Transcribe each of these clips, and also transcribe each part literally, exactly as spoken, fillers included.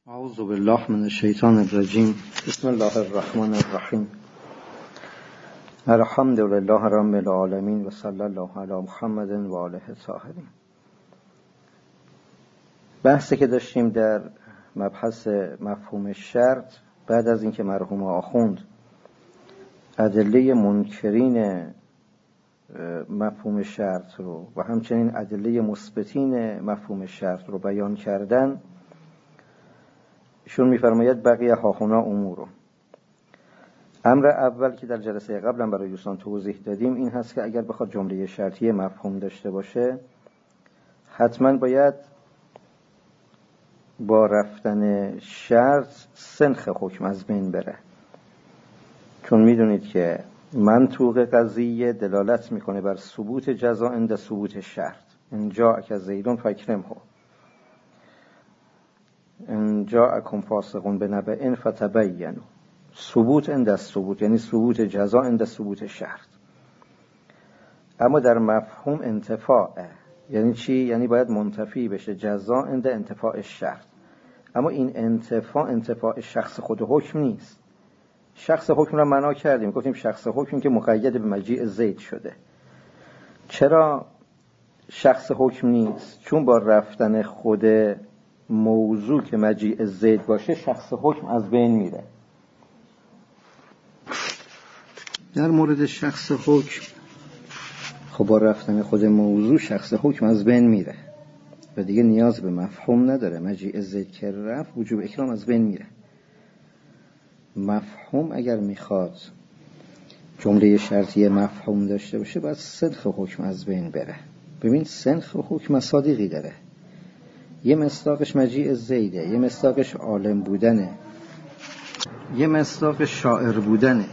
اعوذ بالله من الشیطان الرجیم. بسم الله الرحمن الرحیم. الحمد لله رب العالمین و صلی الله علی محمد و آله الطاهرین. بحثی که داشتیم در مبحث مفهوم شرط، بعد از اینکه مرحوم آخوند ادله منکرین مفهوم شرط رو و همچنین ادله مثبتین مفهوم شرط رو بیان کردن، ایشون می‌فرماید بقیه هاهنا امور. امر اول که در جلسه قبلا برای دوستان توضیح دادیم این هست که اگر بخواد جمله شرطی مفهوم داشته باشه، حتما باید با رفتن شرط سنخ حکم از بین بره، چون میدونید که منطوق قضیه دلالت میکنه بر ثبوت جزا عند ثبوت شرط. ان جاءک زیدون فاکرمه، ان جاءکم فاسق بنبأ فتبینوا. ثبوت عند ثبوت یعنی ثبوت جزا عند ثبوت شرط. اما در مفهوم انتفاعه، یعنی چی؟ یعنی باید منتفی بشه جزا عند انتفاع شرط. اما این انتفاع انتفاع شخص خود حکم نیست. شخص حکم را معنا کردیم، گفتیم شخص حکم که مقید به مجیء زید شده. چرا شخص حکم نیست؟ چون با رفتن خود موضوع که مجیء زید باشه شخص حکم از بین میره. در مورد شخص حکم خب با رفتن خود موضوع شخص حکم از بین میره و دیگه نیاز به مفهوم نداره. مجیء زید که رفت وجوب اکرام از بین میره. مفهوم اگر میخواد جمله شرطی مفهوم داشته باشه باید سنخ حکم از بین بره. ببین سنخ حکم مصادیقی داره، یه مصداقش مجیء زیده، یه مصداقش عالم بودنه، یه مصداقش شاعر بودنه،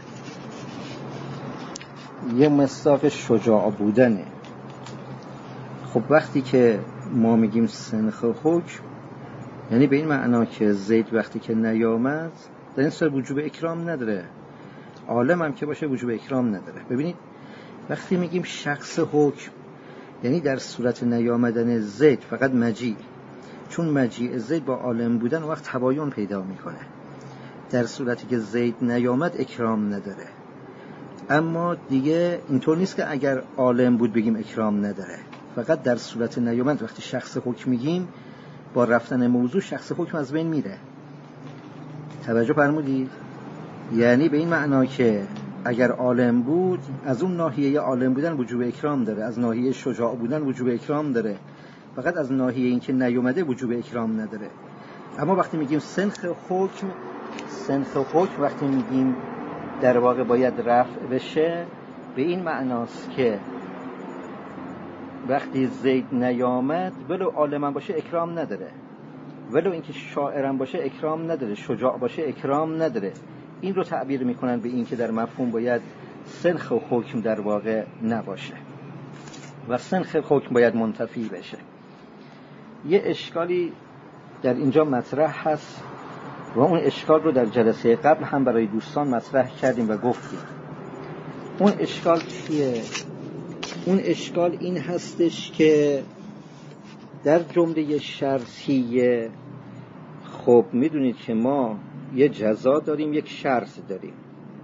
یه مصداقش شجاع بودنه. خب وقتی که ما میگیم سنخ حکم یعنی به این معنا که زید وقتی که نیامد در این صورت وجوب اکرام نداره، عالم هم که باشه وجوب اکرام نداره. ببینید وقتی میگیم شخص حکم یعنی در صورت نیامدن زید فقط مجیء، چون مجیء زید با عالم بودن وقت تباین پیدا میکنه. در صورتی که زید نیامد اکرام نداره. اما دیگه اینطور نیست که اگر عالم بود بگیم اکرام نداره، فقط در صورت نیامد وقتی شخص حکم میگیم با رفتن موضوع شخص حکم از بین میره. توجه فرمودید؟ یعنی به این معنا که اگر عالم بود از اون ناحیه عالم بودن وجوب اکرام داره، از ناحیه شجاع بودن وجوب اکرام داره، فقط از ناحیه این که نیومده وجوب اکرام نداره. اما وقتی میگیم سنخ حکم، سنخ حکم وقتی میگیم در واقع باید رفع بشه، به این معناست که وقتی زید نیامد ولو عالم باشه اکرام نداره، ولو اینکه شاعرم باشه اکرام نداره، شجاع باشه اکرام نداره. این رو تعبیر میکنن به این که در مفهوم باید سنخ حکم در واقع نباشه و سنخ حکم باید منتفی بشه. یه اشکالی در اینجا مطرح هست و اون اشکال رو در جلسه قبل هم برای دوستان مطرح کردیم و گفتیم. اون اشکال چیه؟ اون اشکال این هستش که در جمله شرطیه خب میدونید که ما یه جزا داریم یک شرط داریم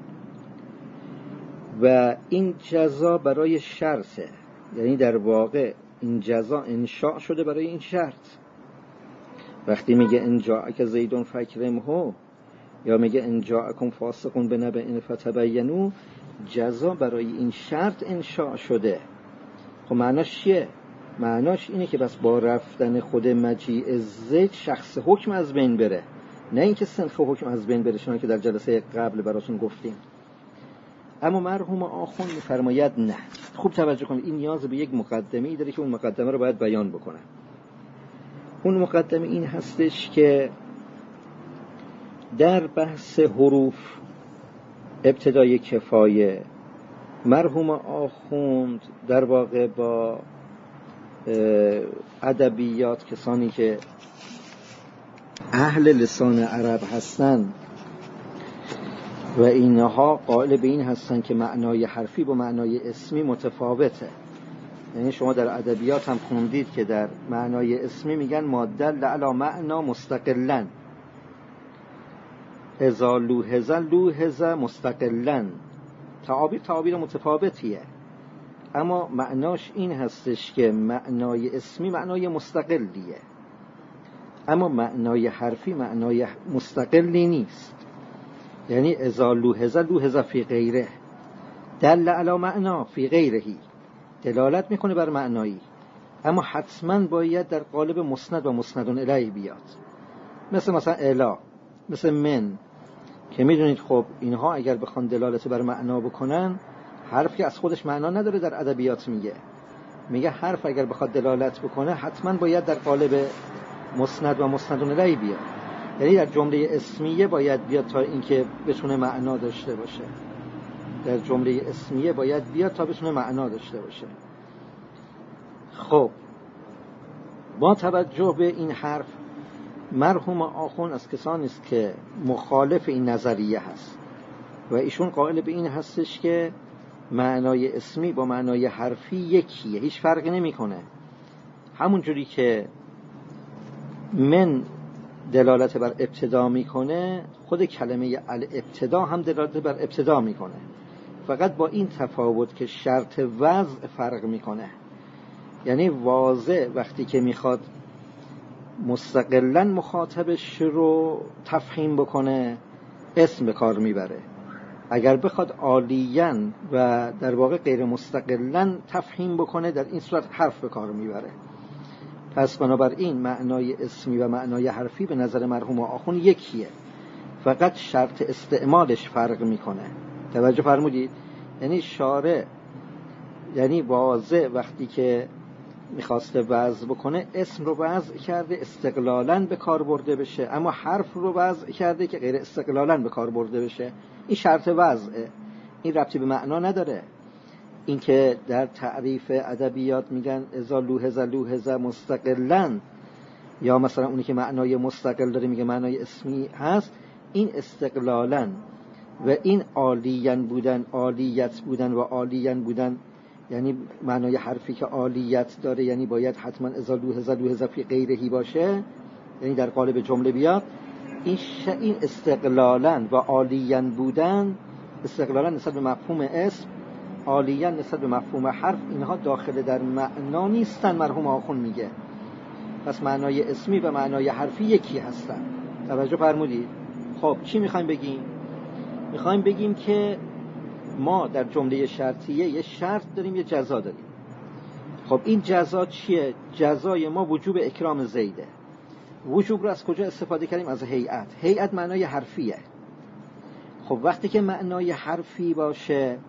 و این جزا برای شرطه، یعنی در واقع این جزا انشاء شده برای این شرط. وقتی میگه ان جاءک زیدون فاکرمه یا میگه ان جاءکم فاسق بنبأ فتبینوا، جزا برای این شرط انشاء شده. خب معناش چیه؟ معناش اینه که بس با رفتن خود مجیء زید شخص حکم از بین بره، نه اینکه سنخ حکم از بین بره، چون که در جلسه قبل براتون گفتیم. اما مرحوم آخوند می‌فرماید نه. خوب توجه کنید، این نیاز به یک مقدمه‌ای داره که اون مقدمه رو باید بیان بکنم. اون مقدمه این هستش که در بحث حروف ابتدای کفایه مرحوم آخوند در واقع با ادبیات، کسانی که اهل لسان عرب هستن و اینها قائل به این هستن که معنای حرفی با معنای اسمی متفاوته. یعنی شما در ادبیات هم خوندید که در معنای اسمی میگن ماده لعلا معنا مستقلن، اذا لوحظ لوحظ مستقلا. تعابیر تعابیر متفاوتیه، اما معناش این هستش که معنای اسمی معنای مستقلیه، اما معنای حرفی معنای مستقلی نیست. یعنی اذا لوحظ لوحظ فی غیره، دل علی معنا فی غیره، دلالت میکنه بر معنایی، اما حتما باید در قالب مسند و مسند الیه بیاد. مثل مثلا الا، مثل من، که میدونید خب اینها اگر بخوان دلالت بر معنا بکنن، حرف که از خودش معنا نداره در ادبیات میگه میگه حرف اگر بخواد دلالت بکنه حتما باید در قالب مسند و مسند الیه بیاد. یعنی در جمله اسمیه باید بیاد تا اینکه بتونه معنا داشته باشه. در جمله اسمیه باید بیاد تا بتونه معنا داشته باشه. خب با توجه به این حرف، مرحوم آخوند از کسانی است که مخالف این نظریه هست و ایشون قائل به این هستش که معنای اسمی با معنای حرفی یکیه، هیچ فرقی نمیکنه. همون جوری که من دلالت بر ابتدا میکنه، خود کلمه الابتدا هم دلالت بر ابتدا میکنه، فقط با این تفاوت که شرط وضع فرق میکنه. یعنی واضح وقتی که میخواد مستقلاً مخاطبش رو تفهیم بکنه اسم به کار میبره، اگر بخواد عالیاً و در واقع غیر مستقلاً تفهیم بکنه در این صورت حرف به کار میبره. پس بنابراین معنای اسمی و معنای حرفی به نظر مرحوم آخوند یکیه، فقط شرط استعمالش فرق میکنه. توجه فرمودید؟ یعنی شارع یعنی واضح وقتی که میخواسته وضع بکنه اسم رو وضع کرده استقلالاً به کار برده بشه، اما حرف رو وضع کرده که غیر استقلالاً به کار برده بشه. این شرط وضعه، این ربطی به معنا نداره. این که در تعریف ادبیات میگن اذا لوحظ لوحظ مستقلاً، یا مثلا اونی که معنای مستقل داره میگه معنای اسمی هست، این استقلالاً و این عالیاً بودن، عالیت بودن و عالیاً بودن، یعنی معنای حرفی که عالیت داره یعنی باید حتما اذا لوحظ لوحظ فی غیرهی باشه، یعنی در قالب جمله بیاد. این ش... این استقلالاً و عالیاً بودن، استقلالاً نسبت به مفهوم اسم، عالیاً نسبت به مفهوم حرف، اینها داخل در معنا نیستن. مرحوم آخوند میگه پس معنای اسمی و معنای حرفی یکی هستن. توجه فرمودید؟ خب چی میخوایم بگیم؟ میخوایم بگیم که ما در جمله شرطیه یه شرط داریم، یه جزا داریم. خب این جزا چیه؟ جزای ما وجوب اکرام زیده. وجوب رو از کجا استفاده کردیم؟ از هیئت. هیئت معنای حرفیه. خب وقتی که معنای حرفی باشه،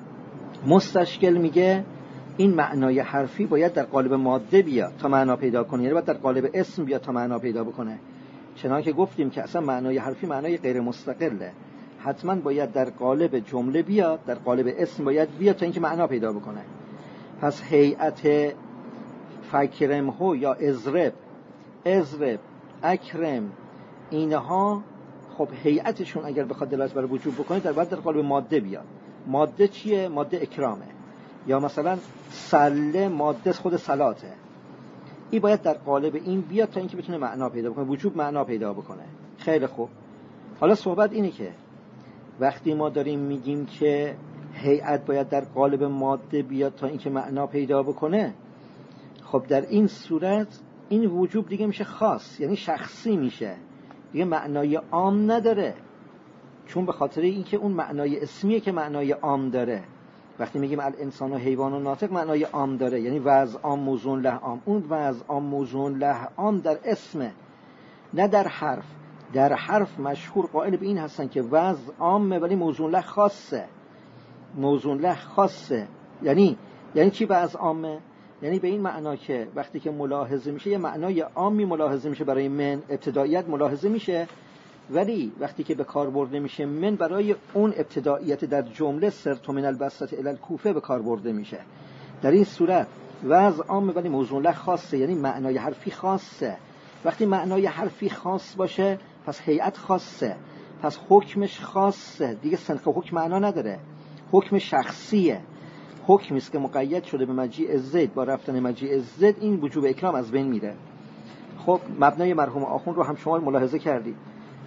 مستشکل میگه این معنای حرفی باید در قالب ماده بیاد تا معنا پیدا کنه، یعنی باید در قالب اسم بیاد تا معنا پیدا بکنه. چنانکه گفتیم که اصلا معنای حرفی معنای غیر مستقله، حتما باید در قالب جمله بیاد، در قالب اسم باید بیاد تا اینکه معنا پیدا بکنه. پس هیئت فکرم هو یا ازرب، ازرب، اکرم، اینها خب هیئتشون اگر بخواد دلالت بر وجوب بکنه در باید در قالب ماده بیاد. ماده چیه؟ ماده اکرامه. یا مثلا سله، ماده خود صلاته، این باید در قالب این بیاد تا اینکه بتونه معنا پیدا بکنه، وجوب معنا پیدا بکنه. خیلی خوب، حالا صحبت اینه که وقتی ما داریم میگیم که هیئت باید در قالب ماده بیاد تا اینکه معنا پیدا بکنه، خب در این صورت این وجوب دیگه میشه خاص، یعنی شخصی میشه، دیگه معنای عام نداره، چون به خاطر اینکه اون معنای اسمیه که معنای عام داره. وقتی میگیم الانسان و حیوان و ناطق معنای عام داره، یعنی وضع عام موضوع له عام. اون وضع عام موضوع له عام در اسمه، نه در حرف. در حرف مشهور قائل به این هستن که وضع عامه ولی موضوع له خاصه. موضوع له خاصه یعنی یعنی چی وضع عامه؟ یعنی به این معنا که وقتی که ملاحظه میشه یه معنای عامی ملاحظه میشه، برای من ابتداییت ملاحظه میشه، ولی وقتی که به کار برده میشه من، برای اون ابتداییت در جمله سرت من البسطه الی الکوفه به کار برده میشه. در این صورت وضع عامه ولی موضوع له خاصه، یعنی معنای حرفی خاصه. وقتی معنای حرفی خاص باشه پس هیئت خاصه، پس حکمش خاصه، دیگه سنخ حکم معنا نداره، حکم شخصیه، حکمی است که مقید شده به مجیء زید. با رفتن مجیء زید این وجوب اکرام از بین میره. خب مبنای مرحوم آخوند رو هم شما ملاحظه کردید.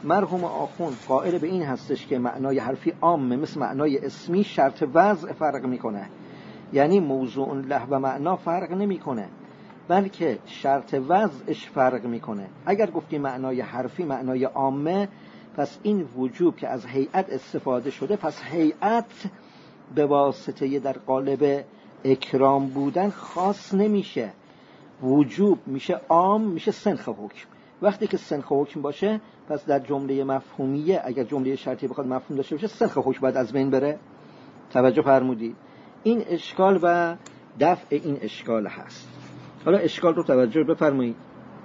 مرحوم آخوند قائل به این هستش که معنای حرفی عامه مثل معنای اسمی شرط وضع فرق میکنه، یعنی موضوع له و معنا فرق نمیکنه بلکه شرط وضعش فرق میکنه. اگر گفتیم معنای حرفی معنای عامه، پس این وجوب که از هیئت استفاده شده، پس هیئت به واسطه در قالب اکرام بودن خاص نمیشه، وجوب میشه عام، میشه سنخ حکم. وقتی که سنخ حکم باشه، پس در جمله مفهومیه اگر جمله شرطی بخواد مفهوم داشته باشه، سنخ حکم باید از بین بره. توجه فرمودید؟ این اشکال و دفع این اشکال هست. حالا اشکال رو توجه بفرمایید.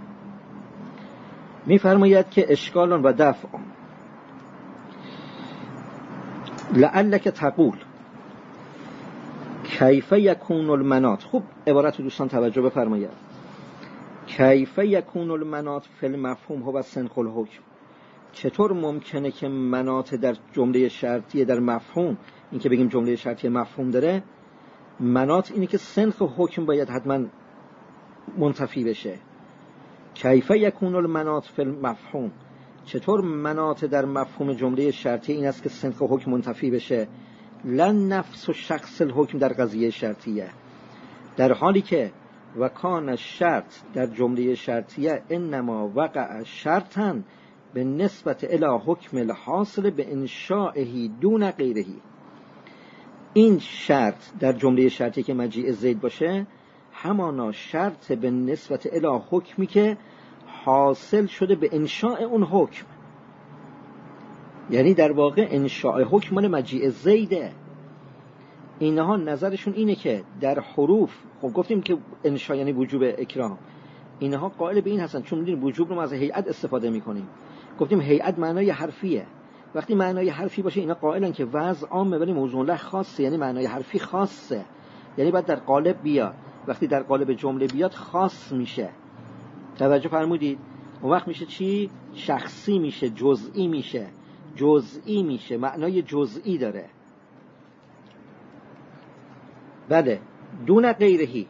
میفرماید که اشکال و دفع لعلک تقول کیف یکون المناط. خوب عبارت رو دوستان توجه بفرمایید. کیف یکون المناط فی المفهوم هو سنخ الحکم. چطور ممکنه که مناط در جمله شرطی در مفهوم، این که بگیم جمله شرطی مفهوم داره، مناط اینه که سنخ حکم باید حتما منتفی بشه. کیف یکون المناط فی المفهوم، چطور مناط در مفهوم جمله شرطی این است که سنخ حکم منتفی بشه؟ لن نفس و شخص الحکم در قضیه شرطیه، در حالی که و کان شرط در جمله شرطیه انما وقع شرطا به نسبت الی حکم الحاصل به انشائه دون غیره. این شرط در جمله شرطی که مجیء زید باشه همانا شرط به نسبت الی حکمی که حاصل شده به انشاء اون حکم، یعنی در واقع انشاء حکم مال مجیء زیده. اینها نظرشون اینه که در حروف، خب گفتیم که انشاء یعنی وجوب اکرام، اینها قائل به این هستن چون میدونیم وجوب رو ما از هیئت استفاده میکنیم. گفتیم هیئت معنای حرفیه، وقتی معنای حرفی باشه اینا قائلن که وضع عامه ولی موضوع له خاصه، یعنی معنای حرفی خاصه، یعنی باید در قالب بیاد. وقتی در قالب جمله بیاد خاص میشه. توجه فرمودید؟ اون وقت میشه چی؟ شخصی میشه، جزئی میشه، جزئی میشه، معنای جزئی داره. بله، دون غیرهی،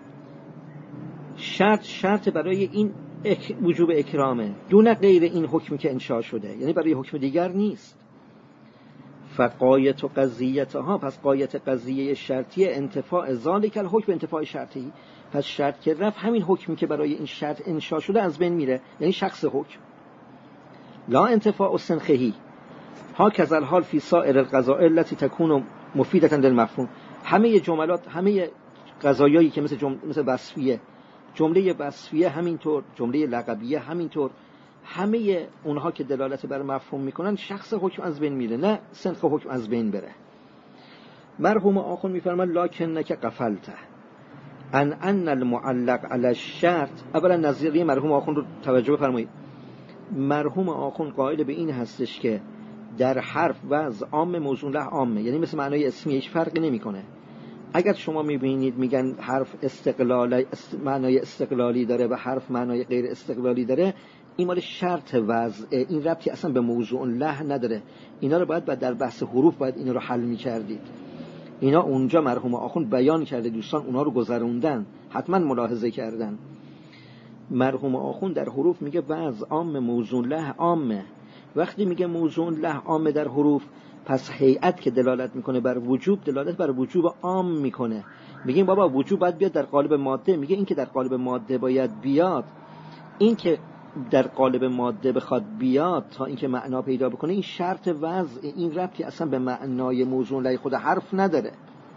شرط شرط برای این اک وجوب اکرامه، دون غیر این حکمی که انشاء شده، یعنی برای حکم دیگر نیست. فقایت و قضیتها، پس قایت قضیه شرطی انتفاع ذالک الحکم انتفاع شرطی، پس شرط که رفت همین حکمی که برای این شرط انشاء شده از بین میره، یعنی شخص حکم. لا انتفاع سنخهی ها کذل حال فی سائر القضاء التي تكون مفیدة للمفهوم. همه جملات، همه قضایایی که مثل جمله مثل وصفیه، جمله وصفیه همینطور، جمله لقبیه همینطور، همه اونها که دلالت بر مفهوم میکنن شخص حکم از بین میره، نه سنخ حکم از بین بره. مرحوم آخوند میفرمان لکنک قفلته ان ان المعلق علی الشرط. اولا نظریه مرحوم آخوند رو توجه بفرمایید. مرحوم آخوند قائل به این هستش که در حرف وضع عام موضوع له عامه، یعنی مثل معنای اسمی هیچ فرقی نمیکنه. اگر شما میبینید میگن حرف استقلالی است، معنای استقلالی داره و حرف معنای غیر استقلالی داره، این مال شرط وضع، این ربطی اصلا به موضوع له نداره. اینا رو باید, باید در بحث حروف باید اینا رو حل میکردید. اینا اونجا مرحوم آخوند بیان کرده، دوستان اونا رو گذروندن، حتما ملاحظه کردن. مرحوم آخوند در حروف میگه وضع عام موضوع له عامه. وقتی میگه موضوع له عامه در حروف، پس هیئت که دلالت میکنه بر وجوب، دلالت بر وجوب عام میکنه. میگیم بابا وجوب باید بیاد در قالب ماده، میگه این که در قالب ماده باید بیاد، این که در قالب ماده بخواد بیاد تا اینکه معنا پیدا بکنه، این شرط وضع، این ربطی اصلا به معنای موضوع له خود حرف نداره.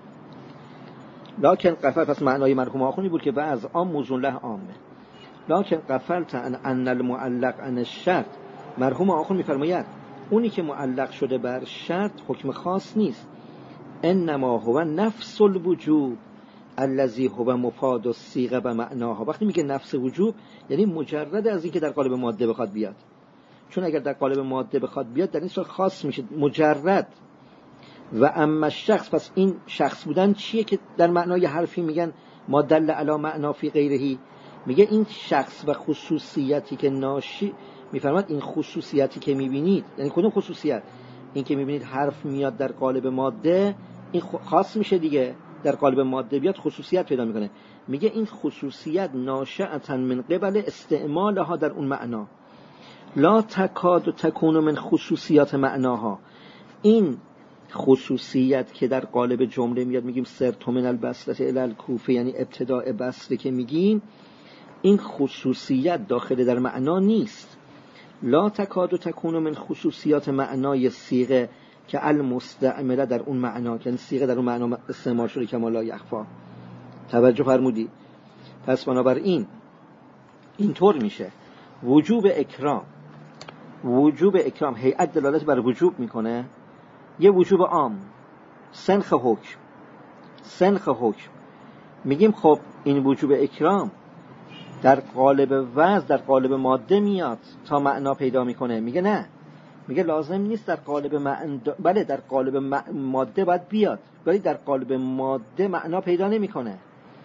لکن قفل، پس معنای مرحوم آخوندی بود که وضع عام موضوع له عامه. لکن قفلت ان ان المعلق عن الشرط. مرحوم آخوند میفرماید اونی که معلق شده بر شرط حکم خاص نیست، انما هو نفس الوجوب الذي هو مفاد الصيغه و معناها. وقتی میگه نفس وجوب یعنی مجرد از اینکه در قالب ماده بخواد بیاد، چون اگر در قالب ماده بخواد بیاد در این صورت خاص میشه، مجرد. و اما شخص، پس این شخص بودن چیه که در معنای حرفی میگن ما دل علی معنا فی غیره؟ میگه این شخص و خصوصیتی که ناشی، میفرماد این خصوصیتی که میبینید، یعنی کدوم خصوصیت؟ این که میبینید حرف میاد در قالب ماده، این خاص میشه دیگه، در قالب ماده بیاد خصوصیت پیدا میکنه. میگه این خصوصیت ناشئة من قبل استعمالها در اون معنا. لا تکاد و تکون من خصوصیات معناها. این خصوصیت که در قالب جمله میاد، میگیم سرت من البصره الی الکوفه، یعنی ابتداء بصره که میگیم، این خصوصیت داخل در معنا نیست. لا تکاد و تکون من خصوصیات معنای صیغه که المستعمله در اون معنا، که صیغه در اون معنا استعمال شده کما لا یخفا. توجه فرمودی؟ پس بنابراین اینطور میشه وجوب اکرام، وجوب اکرام هیئت دلالت بر وجوب میکنه، یه وجوب عام، سنخ حکم، سنخ حکم. میگیم خب این وجوب اکرام در قالب وضع، در قالب ماده میاد تا معنا پیدا میکنه. میگه نه، میگه لازم نیست در قالب معنا، بله در قالب ماده باید بیاد، ولی در قالب ماده معنا پیدا نمیکنه.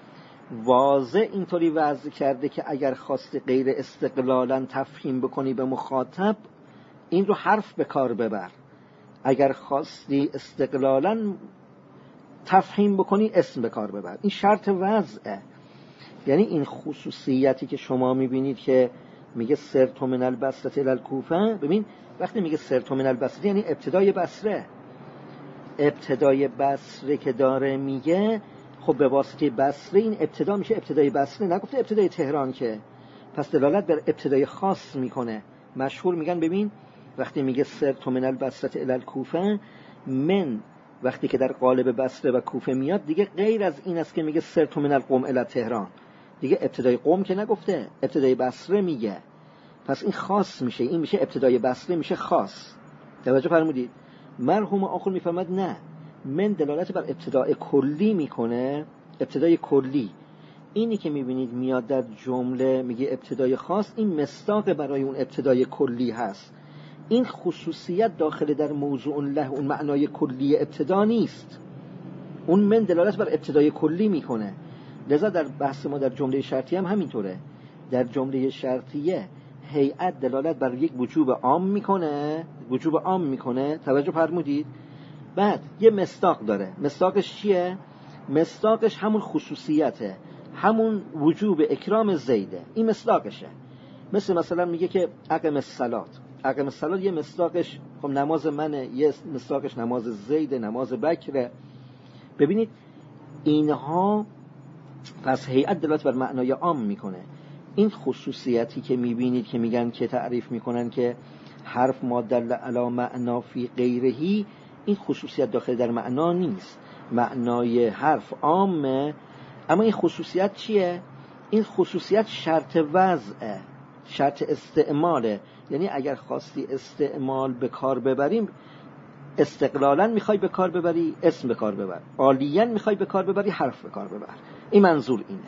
واضح اینطوری وضع کرده که اگر خواستی غیر استقلالا تفهیم بکنی به مخاطب، این رو حرف به کار ببر. اگر خواستی استقلالا تفهیم بکنی، اسم به کار ببر. این شرط وضعه. یعنی این خصوصیتی که شما میبینید که میگه سرت من البصره الی الکوفه، ببین وقتی میگه سرت من البصره یعنی ابتدای بصره، ابتدای بصره که داره میگه، خب به واسطه بصره این ابتدا میشه ابتدای بصره، نگفته ابتدای تهران که، پس دلالت بر ابتدای خاص میکنه. مشهور میگن ببین وقتی میگه سرت من البصره الی الکوفه، من وقتی که در قالب بصره و کوفه میاد دیگه غیر از این است که میگه سرت من القوم الی تهران، دیگه ابتدای قوم که نگفته، ابتدای بصره میگه. پس این خاص میشه، این میشه ابتدای بصره، میشه خاص. توجه فرمودید؟ مرحوم آخر میفهمد نه، من دلالت بر ابتدای کلی میکنه، ابتدای کلی. اینی که میبینید میاد در جمله میگه ابتدای خاص، این مصداق برای اون ابتدای کلی هست. این خصوصیت داخل در موضوع له اون معنای کلی ابتدا نیست، اون من دلالت بر ابتدای کلی میکنه. لذا در بحث ما در جمله شرطیه هم همینطوره. در جمله شرطیه هیئت دلالت بر یک وجوب عام میکنه، وجوب عام میکنه. توجه فرمودید؟ بعد یه مصداق داره. مصداقش چیه؟ مصداقش همون خصوصیته، همون وجوب اکرام زیده. این مصداقشه. مثل مثلا میگه که اقم الصلاه، اقم الصلاه یه مصداقش خب نماز منه، یه مصداقش نماز زیده، نماز بکره. ببینید اینها پس هیئت دلالت بر معنای عام میکنه. این خصوصیتی که میبینید که میگن که تعریف میکنن که حرف ما دل علی معنا فی غیرهی، این خصوصیت داخل در معنا نیست. معنای حرف عامه، اما این خصوصیت چیه؟ این خصوصیت شرط وضعه، شرط استعماله. یعنی اگر خواستی استعمال به کار ببریم، استقلالا میخوای به کار ببری، اسم به کار ببر. عالیاً میخوای به کار ببری، حرف به کار ببر. این منظور اینه.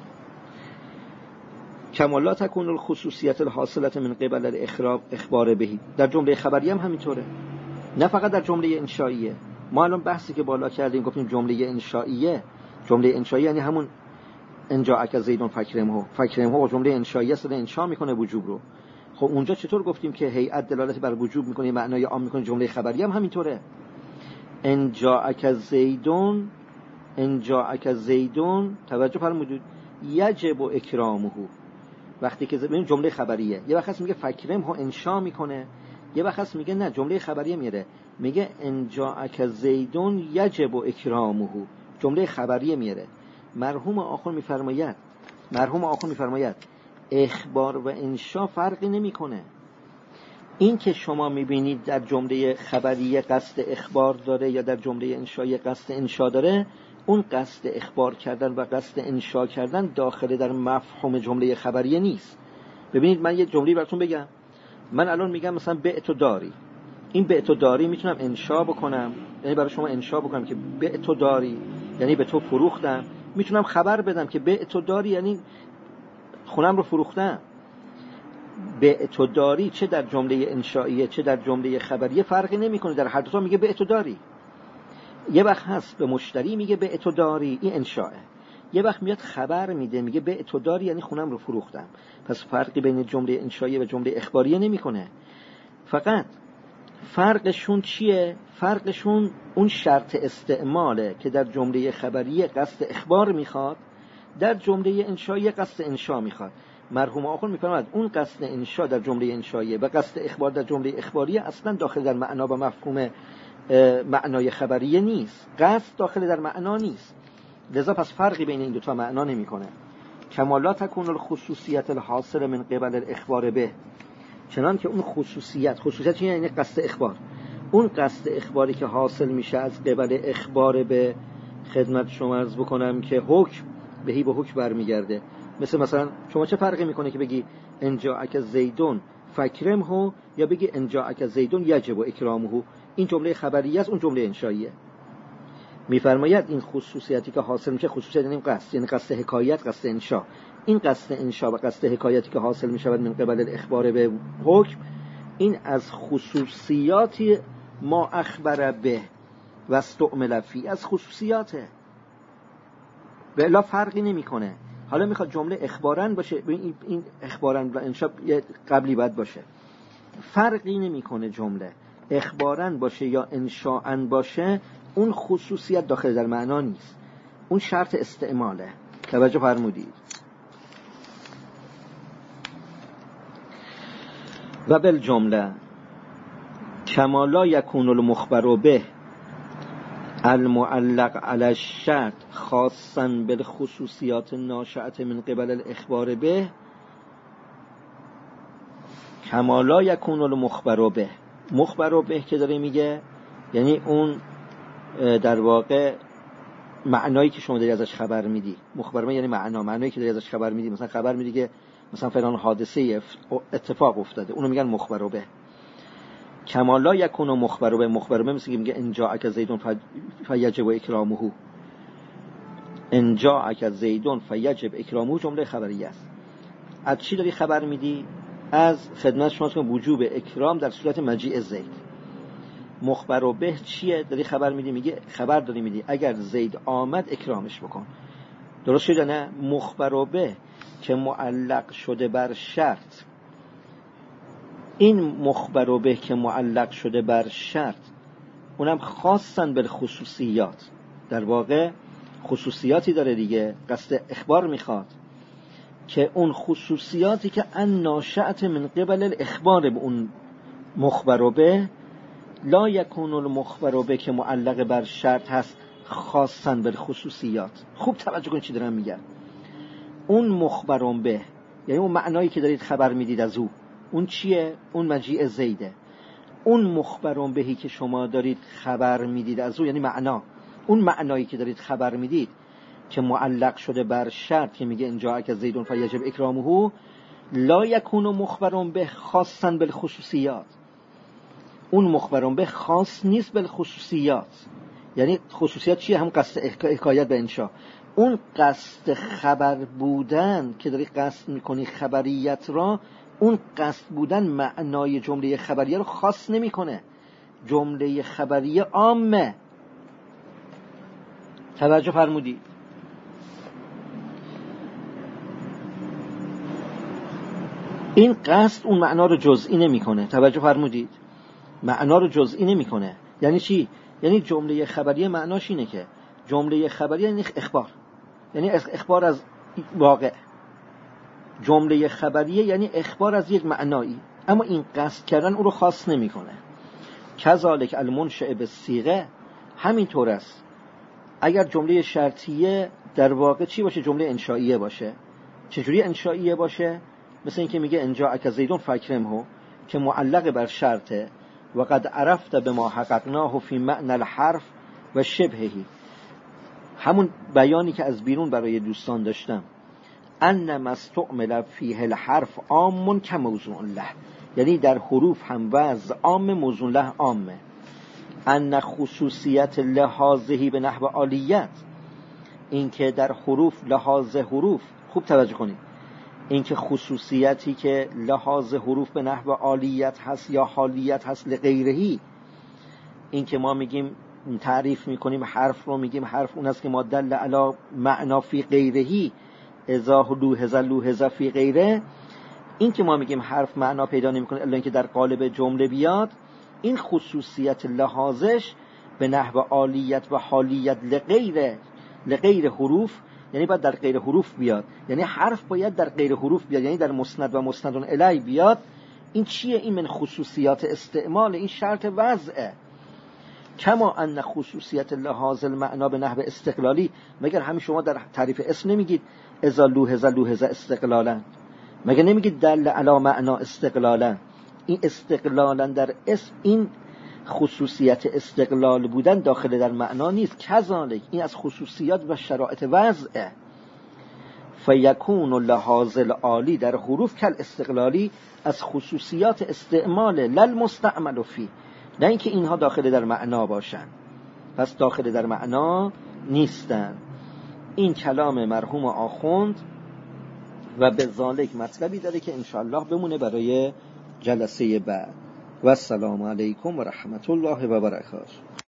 کما تکون الخصوصیت الحاصله من قبل الاخراج اخبار بهی. در جمله خبری هم همینطوره، نه فقط در جمله انشائیه. ما الان بحثی که بالا کردیم گفتیم جمله انشائیه، جمله انشائیه یعنی همون انجاءک زیدون فکرمه، فکرمه و جمله انشائیه است، انشاء میکنه وجوب رو. خب اونجا چطور گفتیم که هیئت دلالت بر وجوب میکنه، معنای عام میکنه؟ جمله خبری هم همینطوره. انجاءک زیدون، انجاءک زیدون، توجه فرمودید، یجب اکرامه. وقتی که ببین جمله خبریه، یه وقت میگه فکرم ها انشاء میکنه، یه وقت میگه نه جمله خبریه میره میگه انجاءک زیدون یجب اکرامه، جمله خبریه میره. مرحوم آخر میفرماید، مرحوم آخر میفرماید اخبار و انشاء فرقی نمیکنه. این که شما میبینید در جمله خبریه قصد اخبار داره یا در جمله انشائیه قصد انشاء داره، اون قصد اخبار کردن و قصد انشاء کردن داخل در مفهوم جمله خبریه نیست. ببینید من یه جمله براتون بگم. من الان میگم مثلا بعت داری، این بعت داری میتونم انشاء بکنم، یعنی برای شما انشاء بکنم که بعت داری یعنی به تو فروختم. میتونم خبر بدم که بعت داری یعنی خونم رو فروختم. بعت داری چه در جمله انشائیه چه در جمله خبریه فرقی نمیکنه، در هر دو تا میگه بعت داری. یه وقت هست به مشتری میگه بعت داری، این انشاءه. یه وقت میاد خبر میده میگه بعت داری یعنی خونم رو فروختم. پس فرقی بین جمله انشائیه و جمله اخباریه نمیکنه. فقط فرقشون چیه؟ فرقشون اون شرط استعماله که در جمله خبریه قصد اخبار میخواد، در جمله انشائیه قصد انشاء میخواد. مرحوم آخر میفرماید اون قصد انشا در جمله انشاییه و قصد اخبار در جمله اخباریه اصلا داخل در معنا و مفهوم معنای خبریه نیست. قصد داخل در معنا نیست، لذا پس فرقی بین این دو تا معنا نمیکنه. کما لا تکون الخصوصیت الحاصل من قبل الاخبار به، چنان که اون خصوصیت، خصوصیت یعنی قصد اخبار، اون قصد اخباری که حاصل میشه از قبل اخبار به، خدمت شما عرض بکنم که حکم بهی به حکم برمیگرده. مثل مثلا شما چه فرقی میکنه که بگی انجاءک زیدون فکرمه یا بگی انجاءک زیدون یجب اکرامه؟ این جمله خبریه است، اون جمله انشائیه. میفرماید این خصوصیتی که حاصل میشه، خصوصیت یعنی قصد، یعنی قصد حکایت، قصد انشا. این قصد انشا و قصد حکایتی که حاصل میشود من قبل الاخبار به حکم، این از خصوصیاتی ما اخبر به و استعمل فی، از خصوصیاته، به الا فرقی نمیکنه. حالا میخواد جمله اخبارن باشه، این این اخبارن و انشا قبلی باید باشه، فرقی نمیکنه جمله اخبارن باشه یا انشاءن باشه، اون خصوصیت داخل در معنا نیست، اون شرط استعماله. توجه فرمودید. و بالجمله کما لا یکون المخبر به المعلق علی الشرط خاصا بالخصوصیات الناشئه من قبل الاخبار به، کما لا یکون المخبر به، مخبر به که داره میگه یعنی اون در واقع معنایی که شما داری ازش خبر میدی. مخبر به یعنی معنا، معنایی که داری ازش خبر میدی. مثلا خبر میدی که مثلا فلان حادثه اتفاق افتاده، اونو میگن مخبر به. کما لا یکون مخبر به، مخبر به مثل که میگه انجاءک زیدون فیجب اکرامه، انجاءک زیدون فیجب اکرامه جمله خبریه است. از چی داری خبر میدی؟ از خدمت شما که وجوب اکرام در صورت مجیء زید. مخبر به چیه؟ داری خبر میدی، میگه خبر داری میدی اگر زید آمد اکرامش بکن. درست شده نه؟ مخبر به که معلق شده بر شرط، این مخبر به که معلق شده بر شرط اونم خاصاً بالخصوصیات، در واقع خصوصیاتی داره دیگه، قصد اخبار میخواد که اون خصوصیاتی که ان ناشئه من قبل الاخبار به اون مخبر به، لا یکون المخبر به که معلق بر شرط هست خاصاً بالخصوصیات. خوب توجه کنید چی دارم میگم. اون مخبر به یعنی اون معنایی که دارید خبر میدید از او، اون چیه؟ اون مجیء زیده. اون مخبر بهی که شما دارید خبر میدید از او یعنی معنا، اون معنایی که دارید خبر میدید که معلق شده بر شرط که میگه انجاءک زیدون فیجب اکرامه، لا یکون مخبر به خاصا بالخصوصیات. اون مخبر به خاص نیست بالخصوصیات. یعنی خصوصیات چیه؟ هم قصد حکایت به انشا. اون قصد خبر بودن که داری قصد میکنی خبریت را، اون قصد بودن معنای جمله خبریه رو خاص نمیکنه. جمله خبریه عامه. توجه فرمودید. این قصد اون معنا رو جزئی نمیکنه. توجه فرمودید. معنا رو جزئی نمیکنه. یعنی چی؟ یعنی جمله خبریه معناش اینه که جمله خبریه یعنی اخبار، یعنی اخبار از واقع. جمله خبریه یعنی اخبار از یک معنایی، اما این قصد کردن او رو خاص نمیکنه. کذالک المنشأ بالصیغه، همین طور است اگر جمله شرطیه در واقع چی باشه؟ جمله انشائیه باشه. چجوری انشائیه باشه؟ مثل این که میگه انجاءک زیدون فاکرمه که معلق بر شرطه و قد عرفت بما حققناه فی معنی الحرف و شبهه، همون بیانی که از بیرون برای دوستان داشتم، ان ما استعمل فیه الحرف عام کموضوع له، یعنی در حروف هم وضع عام موضوع له عامه. ان خصوصیت لحاظهی به نحو عالیت، این که در حروف لحاظ حروف، خوب توجه کنید، این که خصوصیتی که لحاظ حروف به نحو عالیت هست یا حالیت هست لغیرهی، این که ما میگیم تعریف میکنیم حرف رو، میگیم حرف اون است که ما دل علی معنا فی غیرهی اذا لوحظ لوحظ فی غیره، این که ما میگیم حرف معنا پیدا نمیکنه الا اینکه در قالب جمله بیاد، این خصوصیت لحاظش به نحو عالیت و حالیت لغیر لغیر حروف یعنی باید در غیر حروف بیاد، یعنی حرف باید در غیر حروف بیاد، یعنی در مسند و مسند الیه بیاد. این چیه؟ این من خصوصیات استعمال، این شرط وضعه. کما ان خصوصیت لحاظ المعنا به نحو استقلالی، مگر همین شما در تعریف اسم نمیگید اذا لوحظ لوحظ استقلالا؟ مگر نمیگید دل علی معنا استقلالا؟ این استقلالا در اسم، این خصوصیت استقلال بودن داخل در معنا نیست. کذالک این از خصوصیات و شرایط وضعه. فیکون لحاظ العالی در حروف کل استقلالی، از خصوصیات استعمال لل مستعمل فی، نه اینکه اینها داخل در معنا باشن، پس داخل در معنا نیستن. این کلام مرحوم آخوند و به ذالک مطلبی داره که انشاءالله بمونه برای جلسه بعد. و السلام علیکم و رحمت الله و برکاته.